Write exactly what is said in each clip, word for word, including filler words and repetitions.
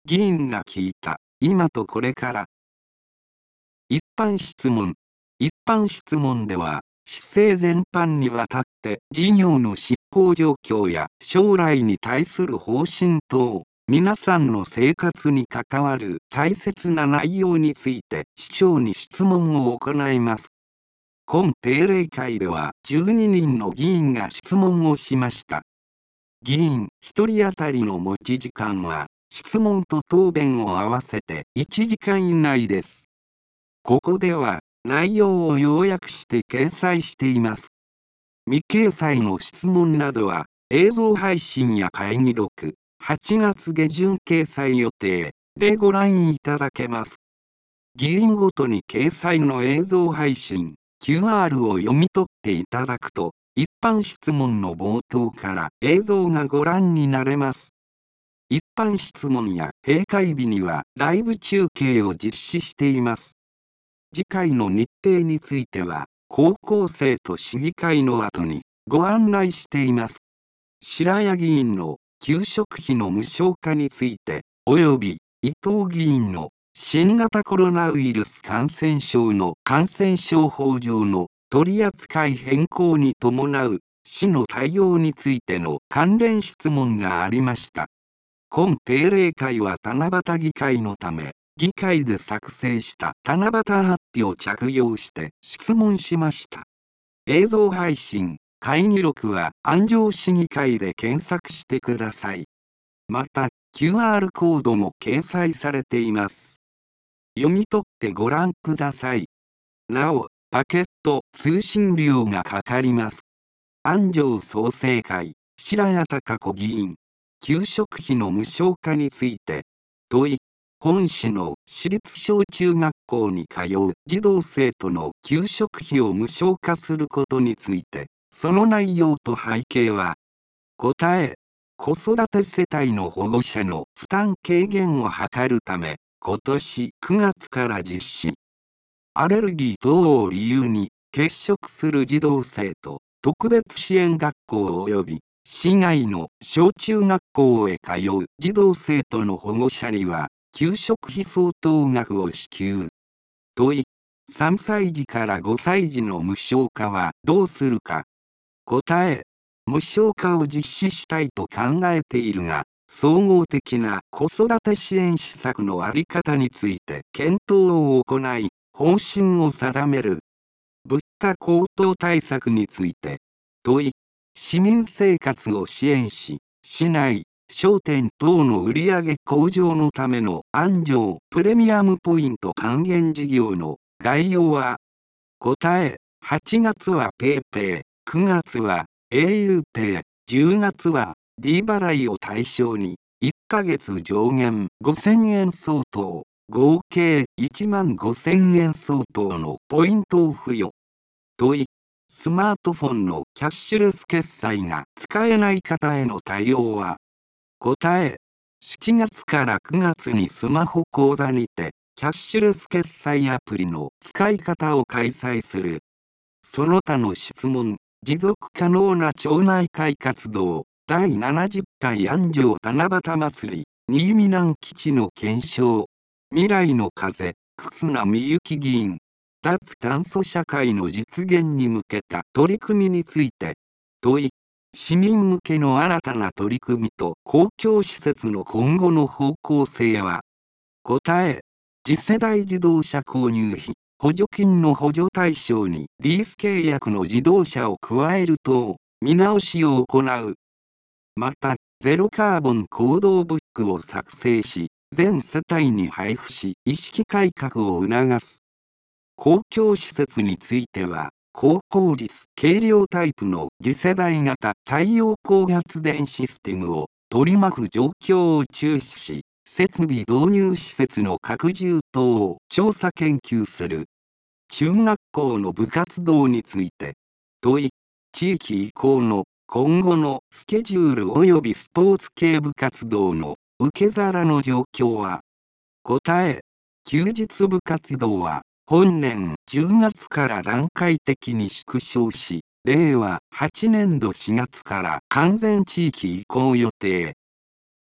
議員が聞いた、今とこれから。一般質問。一般質問では、市政全般にわたって事業の執行状況や将来に対する方針等、皆さんの生活に関わる大切な内容について市長に質問を行います。今定例会ではじゅうににんの議員が質問をしました。議員ひとり当たりの持ち時間は、質問と答弁を合わせていちじかん以内です。ここでは内容を要約して掲載しています。未掲載の質問などは映像配信や会議録、はちがつ下旬掲載予定でご覧いただけます。議員ごとに掲載の映像配信、キューアール を読み取っていただくと、一般質問の冒頭から映像がご覧になれます。一般質問や閉会日にはライブ中継を実施しています。次回の日程については、高校生と市議会の後にご案内しています。白谷議員の給食費の無償化について、および伊藤議員の新型コロナウイルス感染症の感染症法上の取り扱い変更に伴う市の対応についての関連質問がありました。今定例会は七夕議会のため、議会で作成した七夕発表を着用して質問しました。映像配信、会議録は安城市議会で検索してください。また、キューアール コードも掲載されています。読み取ってご覧ください。なお、パケット通信料がかかります。安城創成会、白谷貴子議員、給食費の無償化について、問い、本市の私立小中学校に通う児童生徒の給食費を無償化することについて、その内容と背景は、答え、子育て世帯の保護者の負担軽減を図るため、今年くがつから実施。アレルギー等を理由に欠食する児童生徒、特別支援学校及び市外の小中学校へ通う児童生徒の保護者には、給食費相当額を支給。問い、さんさい児からごさい児の無償化はどうするか。答え、無償化を実施したいと考えているが、総合的な子育て支援施策のあり方について検討を行い、方針を定める。物価高騰対策について、問い、市民生活を支援し、市内、商店等の売上向上のための安城プレミアムポイント還元事業の概要は、答え、はちがつはペイペイ、くがつは エーユー ペイ、じゅうがつは D 払いを対象に、いっかげつ上限ごせんえん相当、合計いちまんごせんえん相当のポイントを付与。問い、スマートフォンのキャッシュレス決済が使えない方への対応は。答え、しちがつからくがつにスマホ口座にて、キャッシュレス決済アプリの使い方を開催する。その他の質問、持続可能な町内会活動、だいななじゅっかい安城七夕祭り、新見南基地の検証、未来の風、忽那美幸議員、脱炭素社会の実現に向けた取り組みについて、問い、市民向けの新たな取り組みと公共施設の今後の方向性は。答え、次世代自動車購入費、補助金の補助対象にリース契約の自動車を加える等、見直しを行う。また、ゼロカーボン行動ブックを作成し、全世帯に配布し、意識改革を促す。公共施設については、高効率、軽量タイプの次世代型太陽光発電システムを取り巻く状況を注視し、設備導入施設の拡充等を調査研究する。中学校の部活動について、問い、地域移行の今後のスケジュール及びスポーツ系部活動の受け皿の状況は。答え、休日部活動は本年じゅうがつから段階的に縮小し、れいわはちねんどしがつから完全地域移行予定。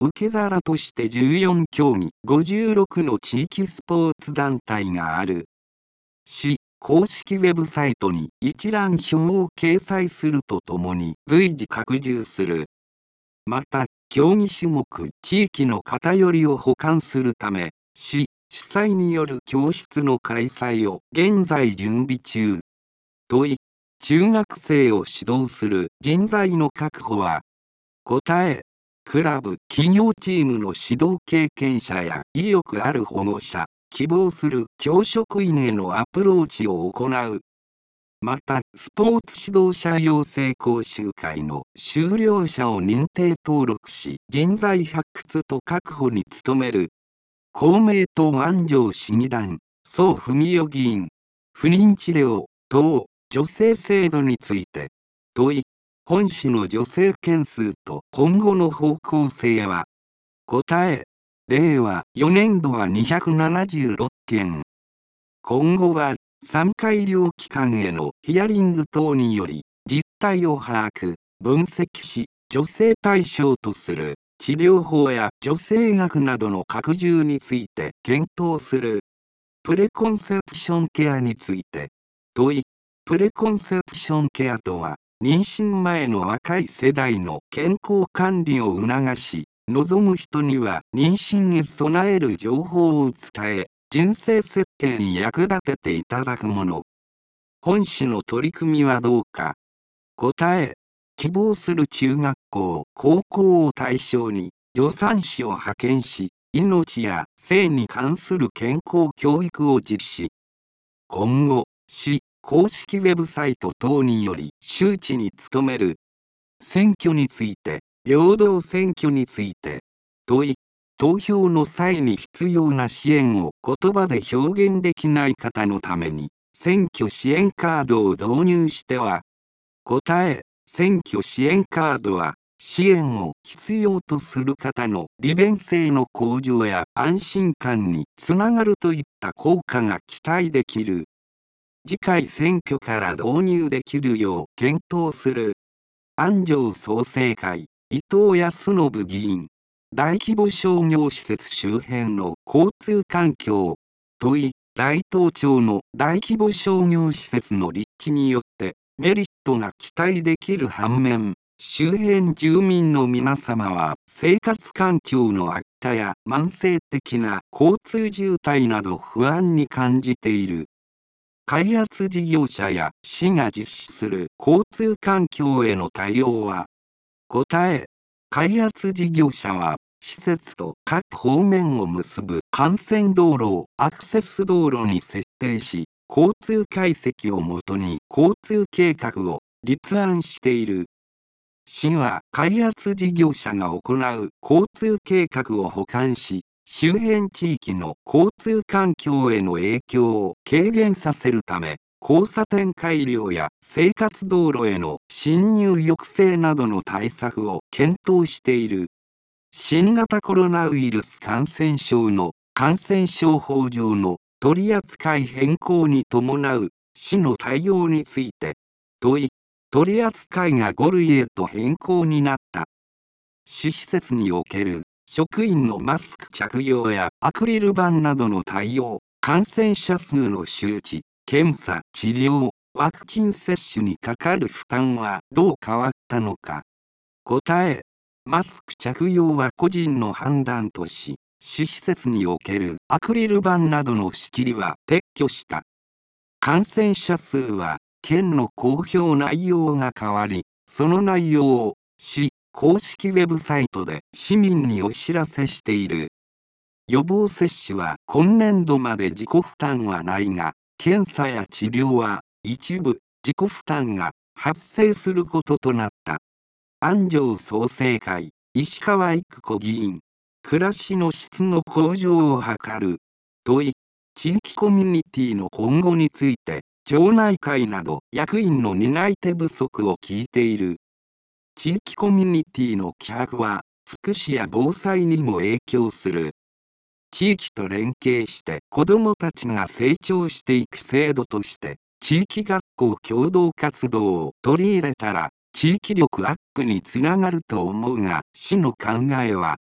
受け皿としてじゅうよんきょうぎごじゅうろくの地域スポーツ団体がある。市公式ウェブサイトに一覧表を掲載するとともに随時拡充する。また、競技種目地域の偏りを補完するため、市主催による教室の開催を現在準備中。問い、中学生を指導する人材の確保は、答え、クラブ・企業チームの指導経験者や意欲ある保護者、希望する教職員へのアプローチを行う。また、スポーツ指導者養成講習会の修了者を認定登録し、人材発掘と確保に努める。公明党安城市議団、宋文代議員、不妊治療等女性制度について、問い、本市の女性件数と今後の方向性は、答え、れいわよねんどはにひゃくななじゅうろっけん。今後は、さんかい医療機関へのヒアリング等により、実態を把握、分析し、女性対象とする治療法や女性学などの拡充について検討する。プレコンセプションケアについて、問い、プレコンセプションケアとは、妊娠前の若い世代の健康管理を促し、望む人には妊娠へ備える情報を伝え、人生設計に役立てていただくもの。本市の取り組みはどうか。答え、希望する中学校、高校を対象に、助産師を派遣し、命や性に関する健康教育を実施。今後、市公式ウェブサイト等により周知に努める。選挙について、平等選挙について、問い、投票の際に必要な支援を言葉で表現できない方のために、選挙支援カードを導入しては、答え、選挙支援カードは、支援を必要とする方の利便性の向上や安心感につながるといった効果が期待できる。次回選挙から導入できるよう検討する。安城創成会、伊藤康信議員。大規模商業施設周辺の交通環境。問い、大東町の大規模商業施設の立地によってメリットが期待できる反面、周辺住民の皆様は生活環境の悪化や慢性的な交通渋滞など不安に感じている。開発事業者や市が実施する交通環境への対応は、答え、開発事業者は施設と各方面を結ぶ幹線道路をアクセス道路に設定し、交通解析をもとに交通計画を立案している。市は開発事業者が行う交通計画を補完し、周辺地域の交通環境への影響を軽減させるため、交差点改良や生活道路への侵入抑制などの対策を検討している。新型コロナウイルス感染症の感染症法上の取扱変更に伴う市の対応について、問い、取扱いがごるいへと変更になった。市施設における職員のマスク着用やアクリル板などの対応、感染者数の周知、検査、治療、ワクチン接種にかかる負担はどう変わったのか。答え、マスク着用は個人の判断とし、市施設におけるアクリル板などの仕切りは撤去した。感染者数は県の公表内容が変わり、その内容を市公式ウェブサイトで市民にお知らせしている。予防接種は今年度まで自己負担はないが、検査や治療は一部自己負担が発生することとなった。安城創成会、石川育子議員。暮らしの質の向上を図る。問い、地域コミュニティの今後について、町内会など役員の担い手不足を聞いている。地域コミュニティの希薄は、福祉や防災にも影響する。地域と連携して子どもたちが成長していく制度として、地域学校共同活動を取り入れたら、地域力アップにつながると思うが、市の考えは、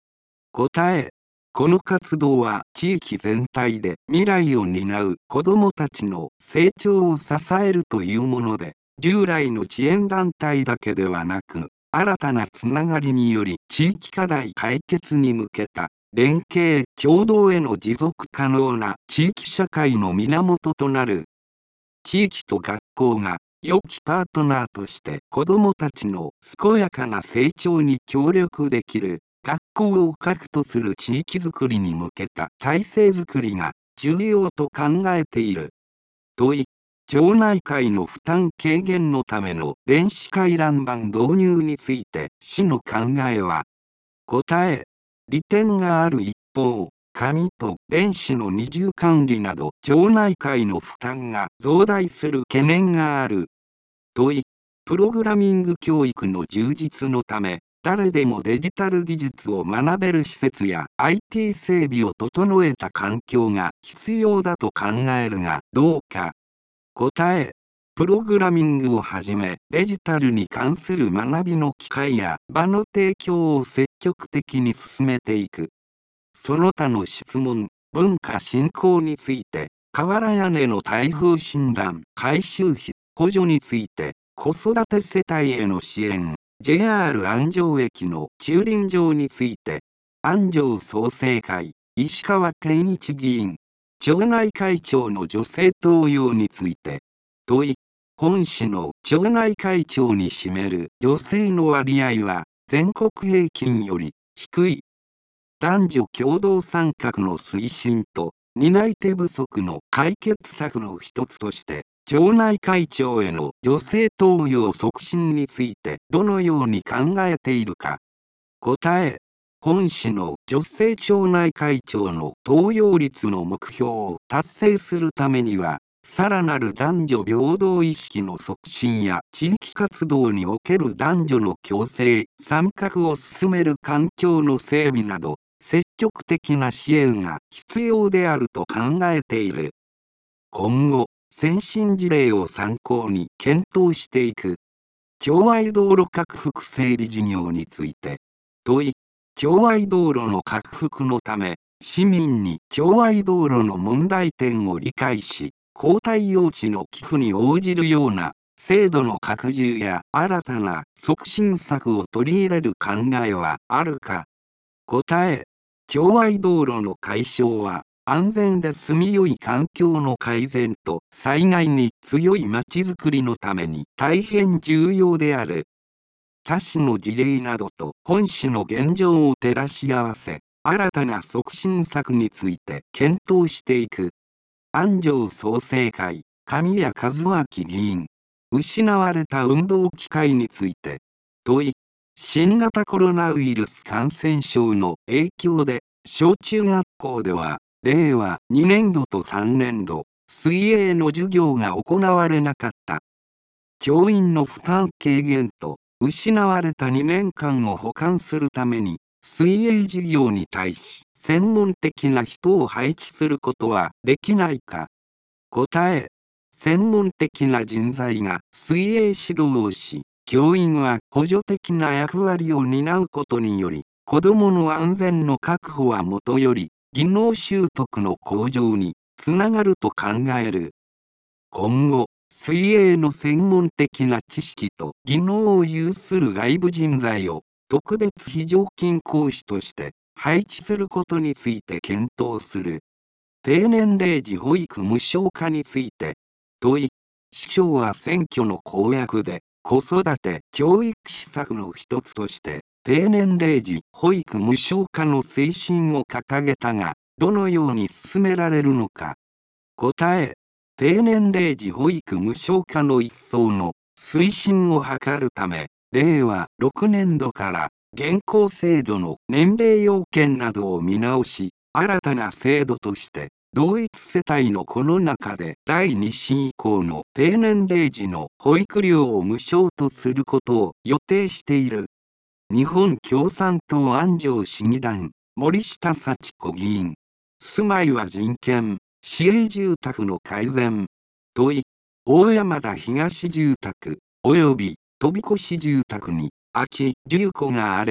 答え。この活動は地域全体で未来を担う子どもたちの成長を支えるというもので、従来の支援団体だけではなく、新たなつながりにより地域課題解決に向けた連携協働への持続可能な地域社会の源となる。地域と学校が良きパートナーとして子どもたちの健やかな成長に協力できる学校を核とする地域づくりに向けた体制づくりが重要と考えている。問い。町内会の負担軽減のための電子回覧板導入について市の考えは。答え。利点がある一方、紙と電子の二重管理など町内会の負担が増大する懸念がある。問い。プログラミング教育の充実のため、誰でもデジタル技術を学べる施設や アイティー 整備を整えた環境が必要だと考えるがどうか。答え。プログラミングをはじめデジタルに関する学びの機会や場の提供を積極的に進めていく。その他の質問、文化振興について、瓦屋根の台風診断、改修費、補助について、子育て世帯への支援、ジェイアール 安城駅の駐輪場について、安城創成会、石川健一議員、町内会長の女性登用について、問い。本市の町内会長に占める女性の割合は全国平均より低い。男女共同参画の推進と担い手不足の解決策の一つとして、町内会長への女性登用促進についてどのように考えているか。答え。本市の女性町内会長の登用率の目標を達成するためには、さらなる男女平等意識の促進や地域活動における男女の共生、参画を進める環境の整備など、積極的な支援が必要であると考えている。今後、先進事例を参考に検討していく。共愛道路拡幅整備事業について。問い。共愛道路の拡幅のため、市民に共愛道路の問題点を理解し、交代用地の寄付に応じるような制度の拡充や新たな促進策を取り入れる考えはあるか。答え。共愛道路の解消は安全で住みよい環境の改善と災害に強いまちづくりのために大変重要である。他市の事例などと本市の現状を照らし合わせ、新たな促進策について検討していく。安城創成会、神谷和明議員。失われた運動機会について。問い。新型コロナウイルス感染症の影響で、小中学校では、れいわにねんどとさんねんど、水泳の授業が行われなかった。教員の負担軽減と、失われたにねんかんを補完するために、水泳授業に対し、専門的な人を配置することはできないか。答え。専門的な人材が水泳指導をし、教員は補助的な役割を担うことにより、子どもの安全の確保はもとより、技能習得の向上につながると考える。今後、水泳の専門的な知識と技能を有する外部人材を特別非常勤講師として配置することについて検討する。低年齢児保育無償化について。問い。市長は選挙の公約で子育て教育施策の一つとして低年齢児保育無償化の推進を掲げたが、どのように進められるのか。答え。低年齢児保育無償化の一層の推進を図るため、れいわろくねんどから現行制度の年齢要件などを見直し、新たな制度として、同一世帯の子の中でだいに子以降の低年齢児の保育料を無償とすることを予定している。日本共産党安城市議団、森下幸子議員。住まいは人権、市営住宅の改善。問い。大山田東住宅、及び飛び越し住宅に空き住戸があれば、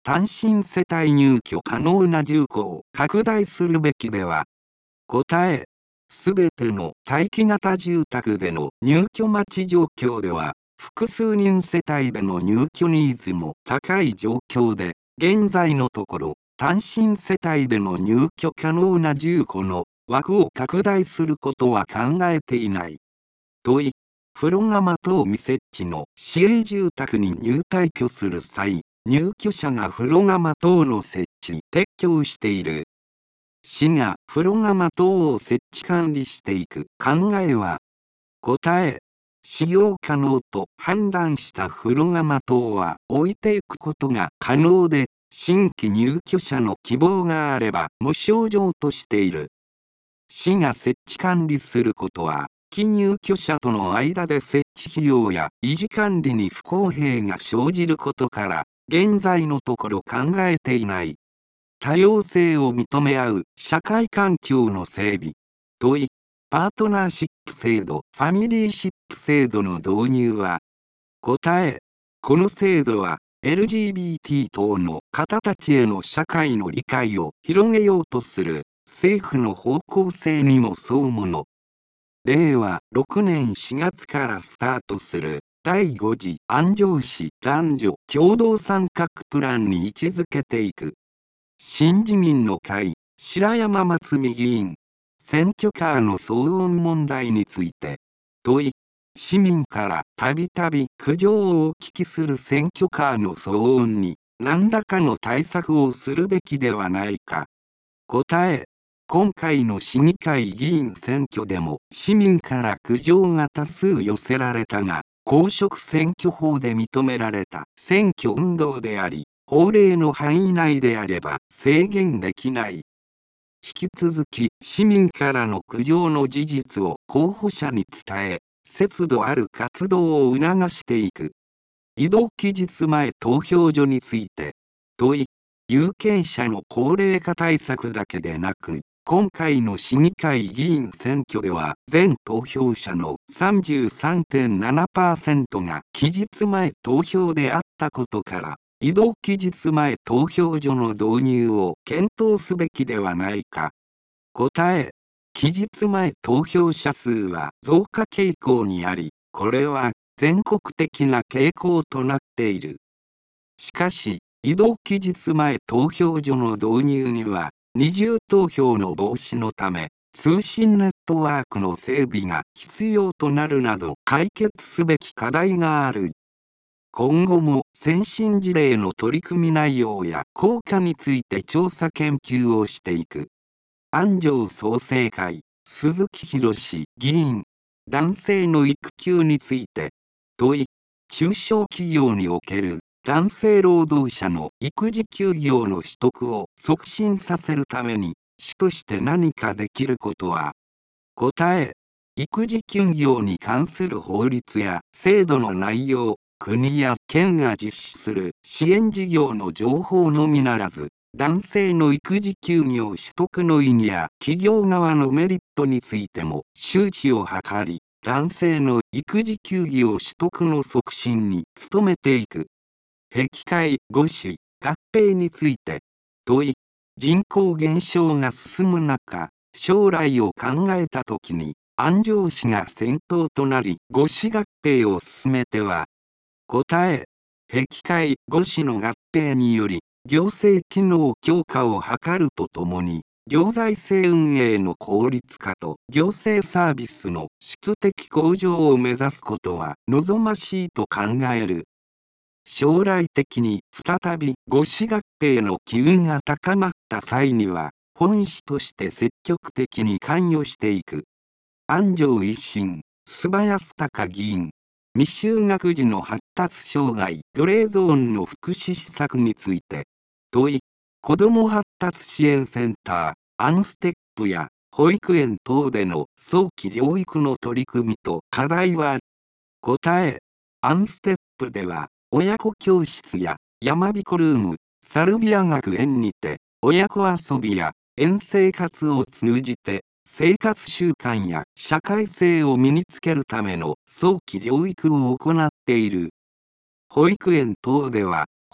単身世帯入居可能な住戸を拡大するべきでは。答え、すべての待機型住宅での入居待ち状況では、複数人世帯での入居ニーズも高い状況で、現在のところ、単身世帯での入居可能な住戸の枠を拡大することは考えていない。問い、風呂釜等未設置の市営住宅に入退去する際、入居者が風呂釜等の設置、撤去をしている。市が風呂釜等を設置管理していく考えは、答え、使用可能と判断した風呂釜等は置いていくことが可能で、新規入居者の希望があれば無償譲としている。市が設置管理することは、既入居者との間で設置費用や維持管理に不公平が生じることから、現在のところ考えていない。多様性を認め合う社会環境の整備。問い、パートナーシップ制度、ファミリーシップ制度の導入は、答え、この制度は エルジービーティー 等の方たちへの社会の理解を広げようとする政府の方向性にも沿うもの。れいわろくねんしがつからスタートするだいご次安城市男女共同参画プランに位置づけていく。新自民の会、白山松美議員、選挙カーの騒音問題について、問い、市民からたびたび苦情をお聞きする選挙カーの騒音に何らかの対策をするべきではないか。答え、今回の市議会議員選挙でも市民から苦情が多数寄せられたが、公職選挙法で認められた選挙運動であり、法令の範囲内であれば制限できない。引き続き市民からの苦情の事実を候補者に伝え、節度ある活動を促していく。移動期日前投票所について、問い、有権者の高齢化対策だけでなく、今回の市議会議員選挙では全投票者の さんじゅうさんてんななパーセント が期日前投票であったことから、移動期日前投票所の導入を検討すべきではないか。答え、期日前投票者数は増加傾向にあり、これは全国的な傾向となっている。しかし、移動期日前投票所の導入には、二重投票の防止のため、通信ネットワークの整備が必要となるなど解決すべき課題がある。今後も先進事例の取り組み内容や効果について調査研究をしていく。安城創成会、鈴木博議員、男性の育休について、問い、中小企業における男性労働者の育児休業の取得を促進させるために、市として何かできることは、答え、育児休業に関する法律や制度の内容、国や県が実施する支援事業の情報のみならず、男性の育児休業取得の意義や企業側のメリットについても周知を図り、男性の育児休業取得の促進に努めていく。壁界五種合併について、問い、人口減少が進む中、将来を考えたときに、安城市が先頭となり、五市合併を進めては、答え、壁界五市の合併により、行政機能強化を図るとともに、行財政運営の効率化と行政サービスの質的向上を目指すことは望ましいと考える。将来的に再び五市合併の機運が高まった際には、本市として積極的に関与していく。安城維新、須林貴議員、未就学児の発達障害グレーゾーンの福祉施策について、問い、子ども発達支援センター、アンステップや保育園等での早期療育の取り組みと課題は、答え、アンステップでは、親子教室や山彦ルーム、サルビア学園にて、親子遊びや園生活を通じて、生活習慣や社会性を身につけるための早期療育を行っている。保育園等では、保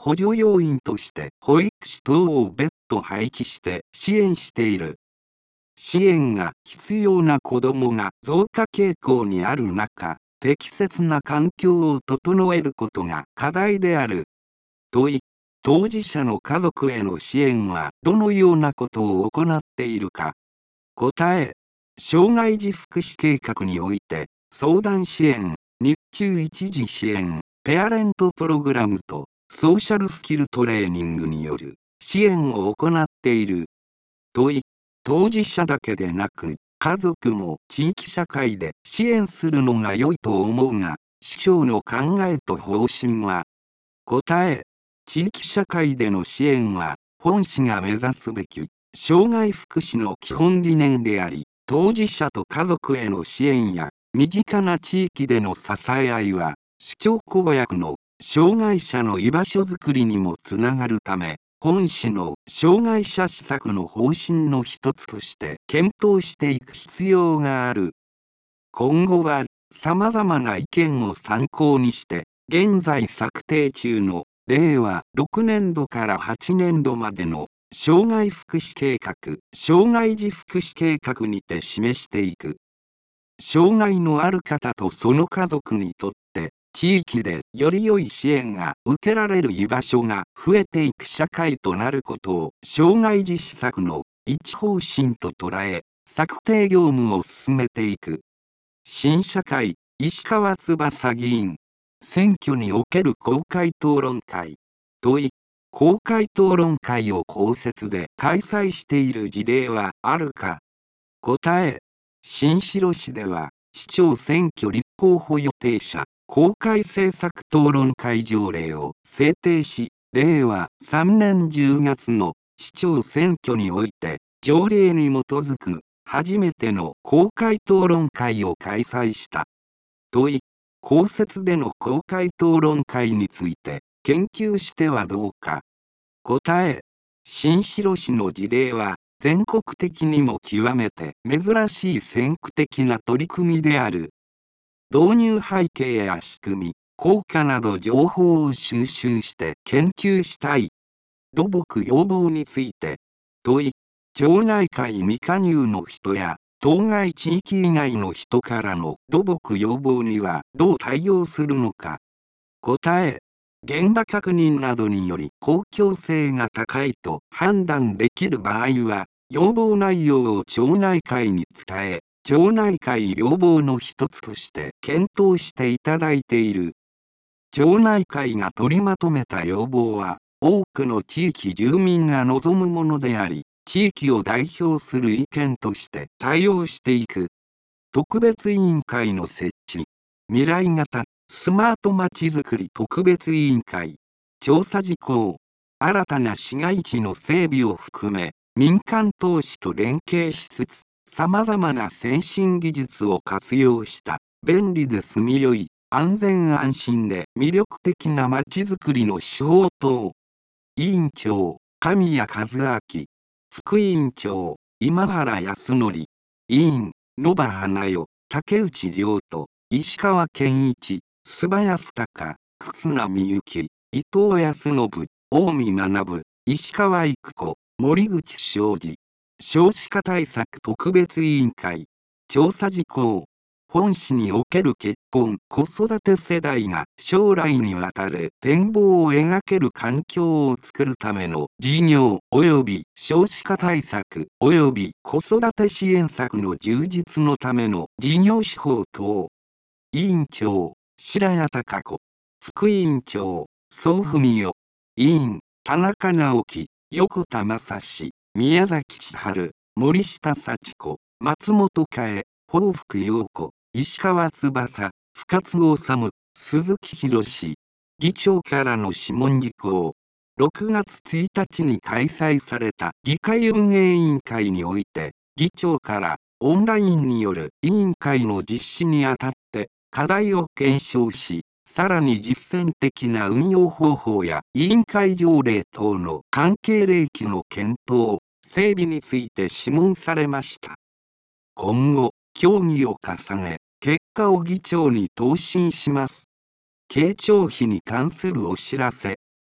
補助要員として保育士等を別途配置して支援している。支援が必要な子どもが増加傾向にある中、適切な環境を整えることが課題である。問い、当事者の家族への支援はどのようなことを行っているか。答え、障害児福祉計画において、相談支援、日中一時支援、ペアレントプログラムとソーシャルスキルトレーニングによる支援を行っている。問い、当事者だけでなく、家族も地域社会で支援するのが良いと思うが、市長の考えと方針は。答え、地域社会での支援は、本市が目指すべき、障害福祉の基本理念であり、当事者と家族への支援や、身近な地域での支え合いは、市長公約の障害者の居場所づくりにもつながるため、本市の障害者施策の方針の一つとして検討していく必要がある。今後は様々な意見を参考にして、現在策定中のれいわろくねんどからはちねんどまでの障害福祉計画、障害児福祉計画にて示していく。障害のある方とその家族にとって、地域でより良い支援が受けられる居場所が増えていく社会となることを障害児施策の一方針と捉え、策定業務を進めていく。新社会、石川翼議員。選挙における公開討論会。問い、公開討論会を公設で開催している事例はあるか。答え、新城市では、市長選挙立候補予定者、公開政策討論会条例を制定し、れいわさんねんじゅうがつの市長選挙において、条例に基づく初めての公開討論会を開催した。問い、公設での公開討論会について研究してはどうか。答え、新城市の事例は全国的にも極めて珍しい先駆的な取り組みである。導入背景や仕組み、効果など情報を収集して研究したい。土木要望について。問い、町内会未加入の人や当該地域以外の人からの土木要望にはどう対応するのか。答え、現場確認などにより公共性が高いと判断できる場合は、要望内容を町内会に伝え、町内会要望の一つとして検討していただいている。町内会が取りまとめた要望は、多くの地域住民が望むものであり、地域を代表する意見として対応していく。特別委員会の設置。未来型スマートまちづくり特別委員会。調査事項。新たな市街地の整備を含め、民間投資と連携しつつ、様々な先進技術を活用した、便利で住みよい、安全安心で魅力的なまちづくりの手法等。委員長、神谷和明。副委員長、今原康則。委員、野場花代、竹内涼人、石川健一、須葉康隆、忽那美幸、伊藤康信、近江学、石川育子、森口昌司。少子化対策特別委員会。調査事項。本市における結婚・子育て世代が将来にわたる展望を描ける環境を作るための事業及び少子化対策及び子育て支援策の充実のための事業手法等。委員長、白谷貴子。副委員長、宋文代。委員、田中直樹、横田正史、宮崎千春、森下幸子、松本佳恵、報福陽子。石川翼、深津治、鈴木博。議長からの諮問事項。ろくがつついたちに開催された議会運営委員会において、議長からオンラインによる委員会の実施にあたって課題を検証し、さらに実践的な運用方法や委員会条例等の関係例記の検討、整備について諮問されました。今後、協議を重ね、結果を議長に答申します。経徴費に関するお知らせ。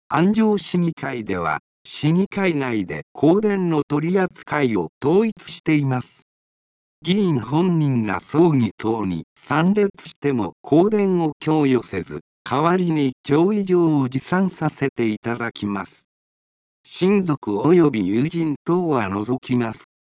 安城市議会では、市議会内で香典の取り扱いを統一しています。議員本人が葬儀等に参列しても香典を供与せず、代わりに弔意状を持参させていただきます。親族及び友人等は除きます。